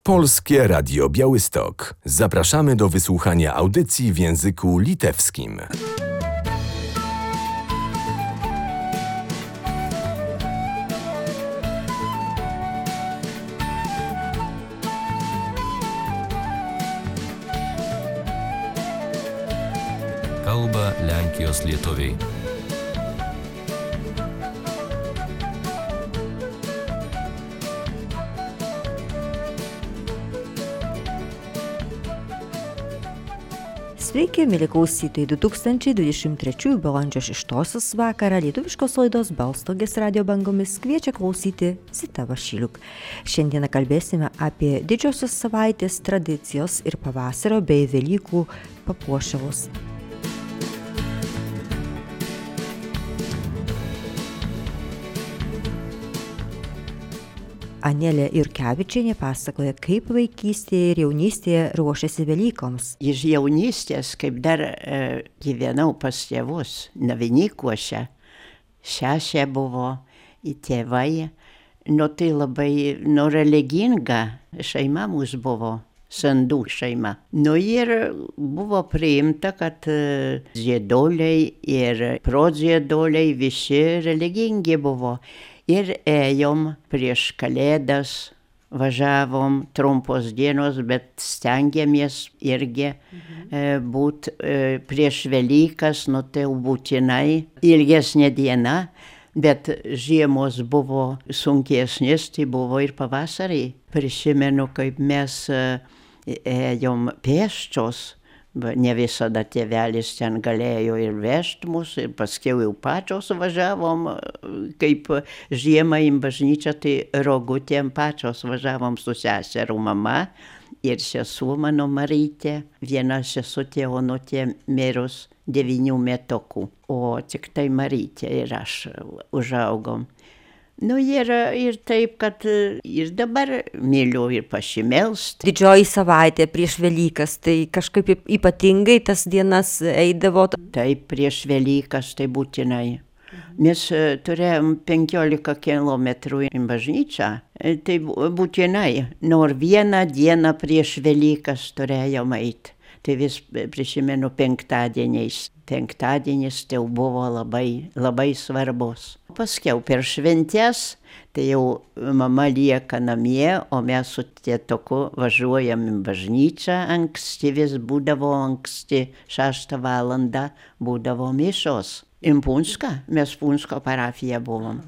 Polskie Radio Białystok. Zapraszamy do wysłuchania audycji w języku litewskim. Kalba Lenkijos lietuviai. Sveiki, mėly klausytojai, 2023 balandžio 6 vakarą lietuviškos laidos Balstogės radio bangomis kviečia klausyti Zita Vašiliuk. Šiandieną kalbėsime apie didžiosios savaitės tradicijos ir pavasario bei Velykų papuošalus. Anelė Jurkevičienė pasakoja, kaip vaikystėje ir jaunystėje ruošiasi Velykoms. Iš jaunystės, kaip dar gyvenau pas tėvus, Navinykuose, šešė buvo, į tėvai, tai labai religinga šeima mūsų buvo, Sandų šeima. Ir buvo priimta, kad žiedoliai ir prodziedoliai visi religingi buvo. Ir ėjom prieš Kalėdas, važiavom trumpos dienos, bet stengiamės irgi būt prieš Velykas, tai būtinai ilgesnė diena, bet žiemos buvo sunkesnės, tai buvo ir pavasarį. Prisimenu, kaip mes ėjom pėsčios. Ne visada tėvelis ten galėjo ir vežti mus, ir paskiau jau pačios važiavom, kaip žiemą į bažnyčią, tai Rogutėm pačios važiavom su seserų mama ir sesuo mano Marytė, viena sesutė Onutė mirus 9 metukų, o tik tai Marytė ir aš užaugom. Ir taip, kad ir dabar myliu ir pasimelst. Didžioji savaitė prieš Velykas, tai kažkaip ypatingai tas dienas eidavo? Taip, prieš Velykas tai būtinai. Mes turėjom 15 kilometrų į bažnyčią, tai būtinai, nors vieną dieną prieš Velykas turėjom eiti. Tai vis prisimenu penktadieniais. Penktadienis tai buvo labai svarbus. Paskiau per šventes, tai jau mama lieka namie, o mes su tėtuku važiuojam į bažnyčią anksti, vis būdavo anksti 6 valandą būdavo mišios. Į Punską, mes Punsko parafija buvom.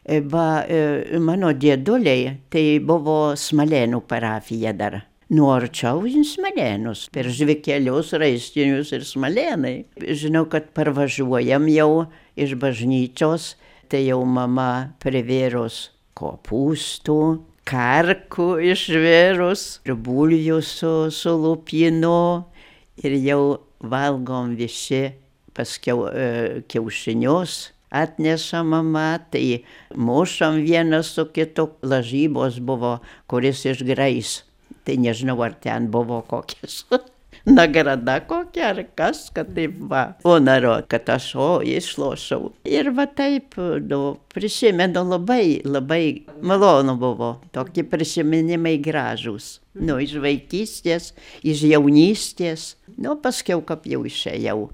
Mano dėduliai, tai buvo Smalėnų parafija dar. Arčiau į Smalėnus, per Žvikelius, Raistinius ir Smalėnai. Žinau, kad parvažiuojam jau iš bažnyčios, tai jau mama privėrus kopūstų, karkų išvėrus, ir bulvių su lupinu, ir jau valgom visi, paskiau kiaušinius atneša mama, tai mušam vienas su kitu, lažybos buvo, kuris išgrais. Tai nežinau, ar ten buvo kokias nagrada kokia, ar kas, kad taip va. O narod, kad aš išlošau. Ir va taip, prisimenu, labai malonu buvo. Tokie prisiminimai gražūs. Iš vaikystės, iš jaunystės. Paskiau, kaip jau išėjau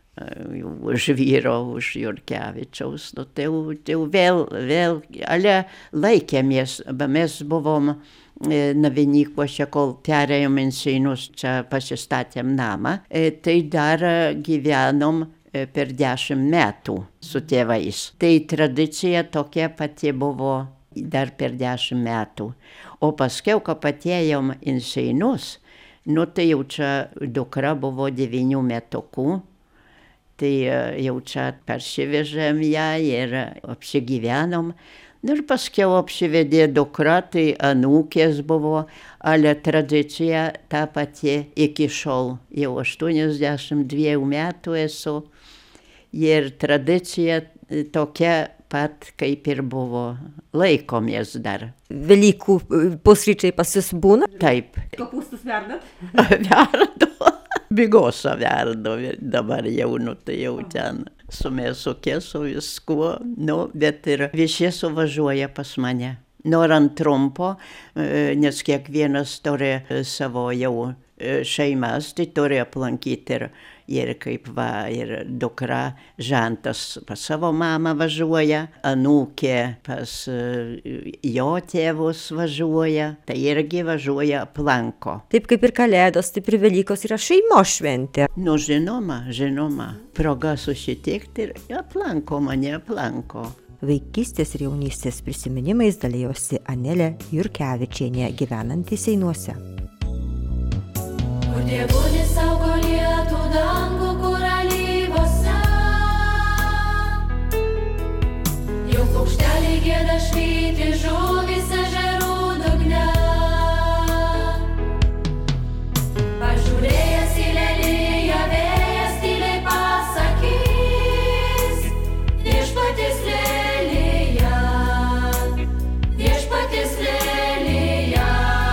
už vyro, už Jurkevičiaus. Tai jau vėl, ale laikėmės, mes buvom Navinykuose, kol perėjom į Seinus, čia pasistatėm namą, tai dar gyvenom per 10 metų su tėvais. Tai tradicija tokia pati buvo dar per 10 metų. O paskiau, kai atėjom į Seinus, tai jau čia dukra buvo 9 metukų, tai jau čia persivežėm ją ir apsigyvenom. Ir paskiau apsivedė dukra, tai anūkės buvo, ale tradicija ta pati iki šiol. Jau 82 metų esu ir tradicija tokia pat, kaip ir buvo. Laikomės dar. Velykų pusryčiai pas jus būna? Taip. Kopūstus verdat? Verdu. Bigosą verdu dabar jau, tai jau ten. Su mėsukė, su viskuo, bet ir visi suvažiuoja pas mane. norant trumpo, nes kiekvienas turi savo jau šeimas, tai turi aplankyti ir kaip va, ir dukra Žantas pas savo mamą važiuoja, anūkė pas jo tėvus važiuoja, tai irgi važiuoja aplanko. Taip kaip ir Kalėdos, taip ir Velykos yra šeimos šventė. Nu, žinoma, proga susitikti ir aplanko mane. Vaikystės ir jaunystės prisiminimais dalijosi Anelė Jurkevičienė, gyvenanti Seinuose. Dievulis saugo lietų dangų, kur alyvose. Jau paukšteliai gieda švyti, žuvys ežerų dugne. Pažiūrėjęs į leliją, vėjas tyliai pasakys: Viešpaties lelija, viešpaties lelija.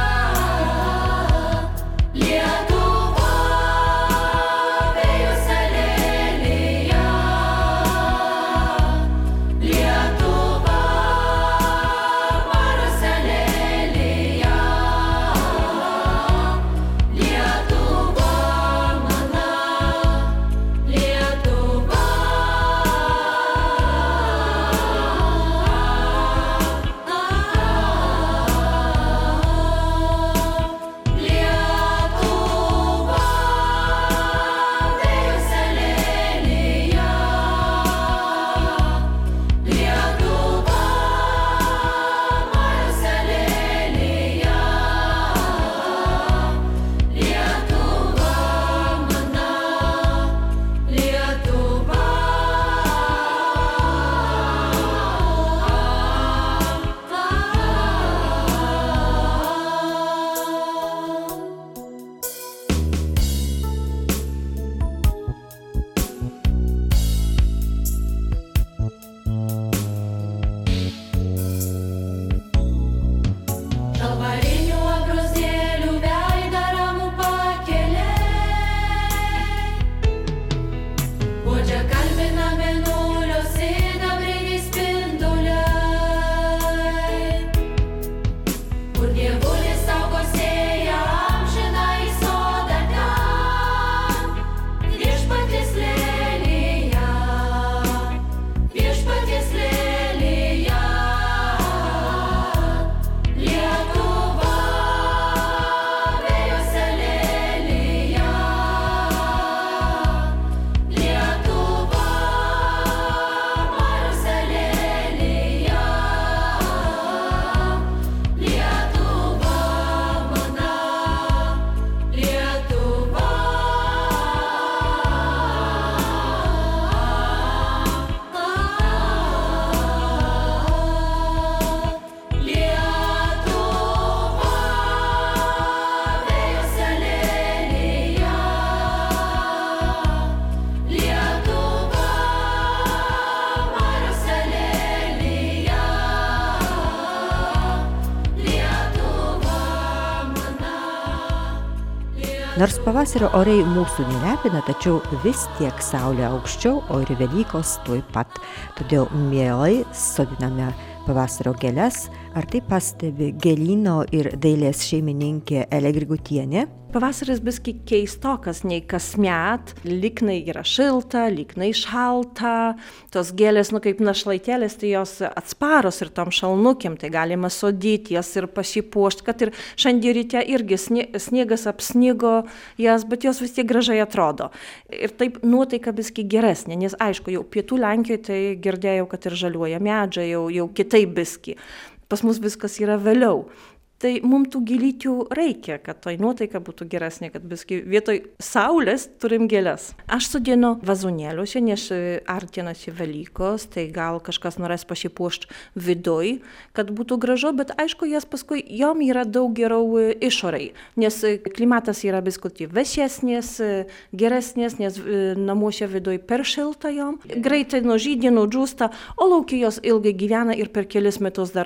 Nors pavasario orai mūsų nelepina, tačiau vis tiek saulė aukščiau, o ir Velykos tuoj pat. Todėl mielai sodiname pavasario gėles. Ar tai pastebi gėlyno ir dailės šeimininkė Elė Grigutienė? Pavasaris biski keistokas nei kasmet, lygnai yra šilta, lygnai šalta, tos gėlės, kaip našlaitėlės, tai jos atsparos ir tom šalnukiam, tai galima sodyti jas ir pasipuošti, kad ir šiandien ryte irgi sniegas apsnigo jas, bet jos vis tiek gražiai atrodo. Ir taip nuotaika biski geresnė, nes aišku, jau pietų Lenkijoje tai girdėjau, kad ir žaliuoja medžiai, jau kitaip biski. Pas mus viskas yra vėliau. Tai mums tų gėlyčių reikia, kad tai nuotaika būtų geresnė, kad biski vietoj saulės turim gėles. Aš sodinu vazonėliuose, nes artinasi Velykos, tai gal kažkas norės pasipuošti viduj, kad būtų gražu, bet aišku, jas paskui jom yra daug geriau išorai, nes klimatas yra biskutį vėsesnės, geresnės, nes namuose viduj per šilta jom. Greitai nužydė, nudžiūsta, o lauke jos ilgai gyvena ir per kelis metus dar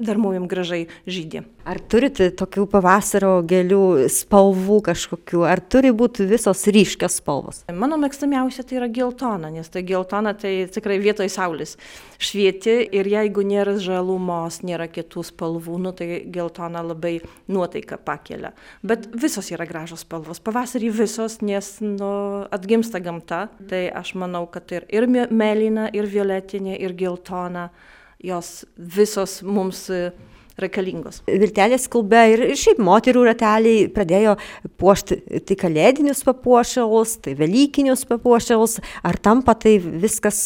dar mum gražiai žydė. Ar turite tokių pavasario gėlių spalvų kažkokių, ar turi būti visos ryškios spalvos? Mano mėgstamiausia tai yra geltona, nes tai geltona tai tikrai vietoj saulės švieti ir jeigu nėra žalumos, nėra kitų spalvų, tai geltona labai nuotaiką pakelia. Bet visos yra gražios spalvos. Pavasarį visos, nes atgimsta gamta, tai aš manau, kad ir mėlyna, ir violetinė, ir geltona, jos visos mums reikalingos. Viltelės klube ir šiaip moterų rateliai pradėjo puošti tai kalėdinius papuošalus, tai velykinius papuošalus, ar tampa tai viskas,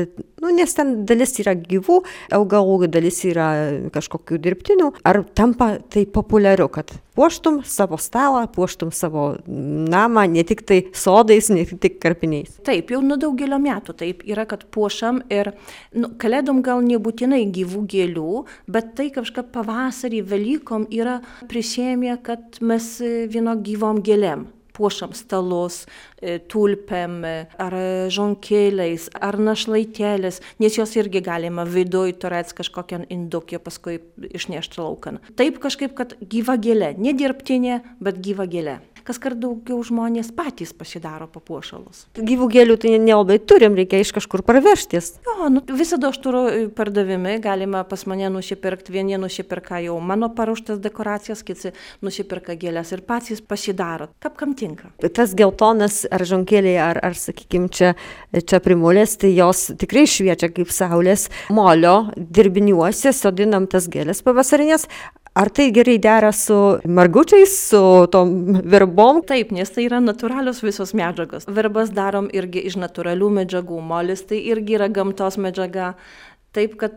nes ten dalis yra gyvų augalų, dalis yra kažkokių dirbtinių, ar tampa tai populiaru, kad puoštum savo stalą, puoštum savo namą, ne tik tai sodais, ne tik karpiniais. Taip, jau nuo daugelio metų taip yra, kad puošam ir kalėdom gal nebūtinai gyvų gėlių, bet tai kažkaip pavasarį Velykom yra prisėmė, kad mes vieno gyvom gėlėm. Puošam stalus, tulpėm, ar žonkėliais, ar našlaitėlės, nes jos irgi galima viduj turėti kažkokią indukę, paskui išnešti laukan. Taip kažkaip, kad gyva gėlė, ne dirbtinė, bet gyva gėlė. Kaskart daugiau žmonės patys pasidaro papuošalus. Gyvų gėlių tai nelabai turim, reikia iš kažkur parvežtis. Jo, visada aš turiu pardavimai, galima pas mane nusipirkti, vieni nusipirka jau mano paruoštas dekoracijas, kiti nusipirka gėlės ir patys pasidaro, kaip kam tinka. Tas geltonas ar žonkėliai, ar sakykime, čia primulės, tai jos tikrai šviečia kaip saulės. Molio dirbiniuose sodinam tas gėlės pavasarinės. Ar tai gerai dera su margučiais, su tom verbom? Taip, nes tai yra natūralios visos medžiagos. Verbas darom irgi iš natūralių medžiagų, molis tai irgi yra gamtos medžiaga. Taip, kad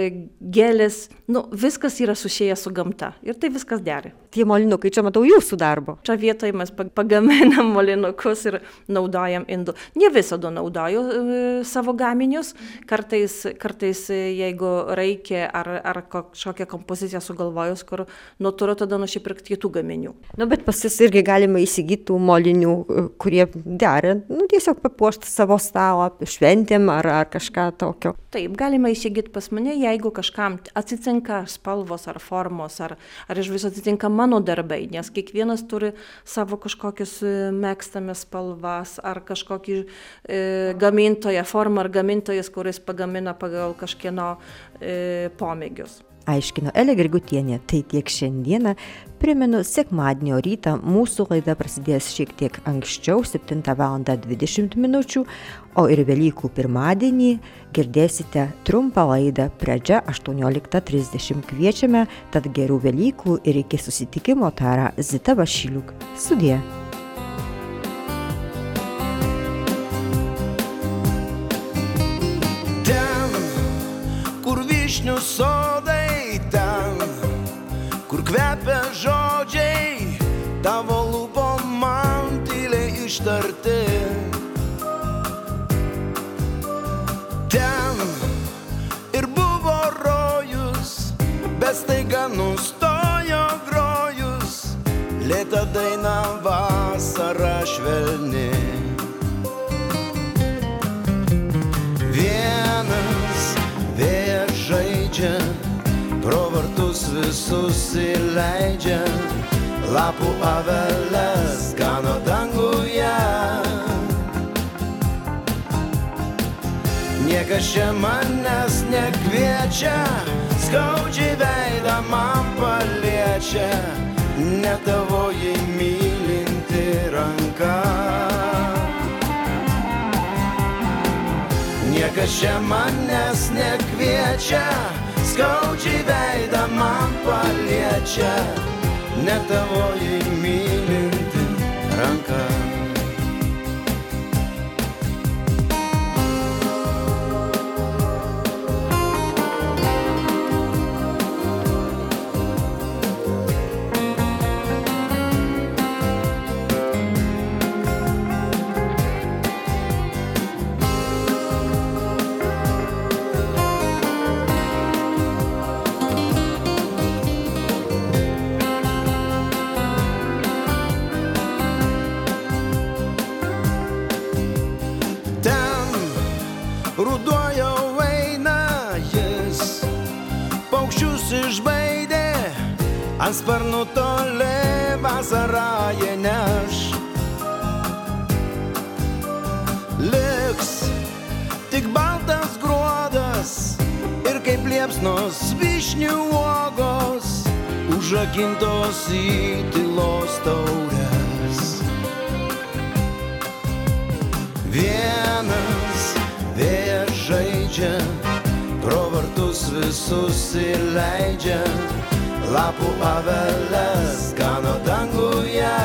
gėlės, viskas yra susiję su gamta ir tai viskas dera. Tie molinukai, čia matau jūsų darbo. Čia vietoje mes pagaminam molinukus ir naudojam indų. Ne visada naudoju savo gaminius, kartais jeigu reikia ar kažkokią kompoziciją sugalvojus, kur turiu tada nusipirkti kitų gaminių. Bet pas jis irgi galima įsigyti tų molinių, kurie dera, tiesiog papuošti savo stalą, šventėm ar kažką tokio. Taip, galima įsigyti pas mane, jeigu kažkam atsitinka spalvos ar formos, ar iš viso atsitinka mano darbai, nes kiekvienas turi savo kažkokius mėgstamas spalvas, ar kažkokį gamintoją formą, ar gamintojas, kuris pagamina pagal kažkieno pomėgius. Aiškino Elė Grigutienė. Tai tiek šiandieną. Primenu, sekmadienio rytą mūsų laida prasidės šiek tiek anksčiau, 7:20 min, o ir Velykų pirmadienį girdėsite trumpą laidą pradžia 18:30. Kviečiame, tad gerų Velykų ir iki susitikimo tara Zita Vašiliuk. Sudie. Ten, kur vyšnių sodai, kur kvepia žodžiai, tavo lūpom man tyliai ištarti. Ten ir buvo rojus, bet staiga nustojo grojus, lėta daina vasara švelni. Vienas vėjas žaidžia, pro vartus visus įleidžia, lapų aveles gano danguje. Niekas čia manęs nekviečia, skaudžiai veidą man paliečia, ne tavoji mylinti ranka. Niekas čia manęs nekviečia, skaudžiai veidą man paliečia, ne tavoji mylinti ranka. ant sparnų toli vasarą jie neš. Liks tik baltas gruodas ir kaip liepsnos vyšnių uogos, užrakintos į tylos taures. Vienas vėjas žaidžia, pro vartus visus įleidžia, lapų aveles gano danguje.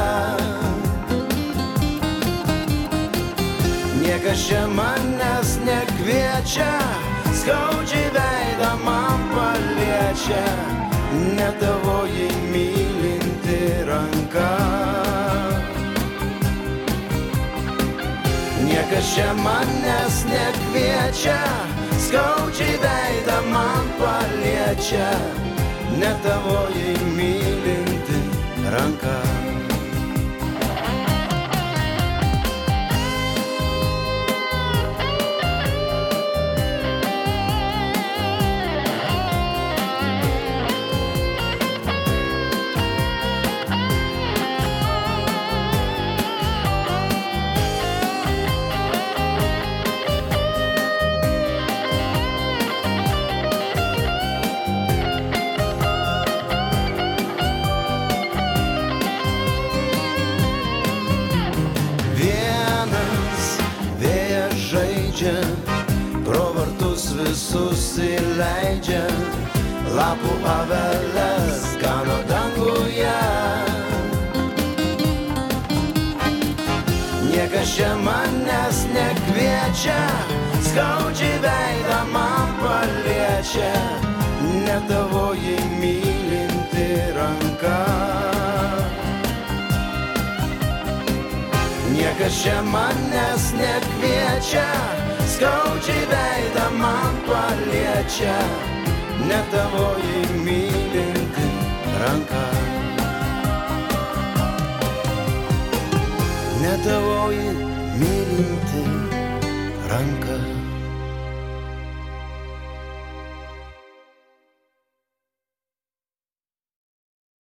Niekas čia manęs nekviečia, skaudžiai veidą man paliečia, ne tavoji mylinti ranka. Niekas čia manęs nekviečia, skaudžiai veidą man paliečia, ne tavoji mylinti ranka. Pro vartus visus įleidžia, lapų aveles gano danguje. Niekas čia manęs nekviečia, skaudžiai veidą man paliečia, ne tavoji mylinti ranka. Niekas čia manęs nekviečia, skaudžiai veidą man paliečia, ne tavoji mylinti ranka. Ne tavoji mylinti ranka.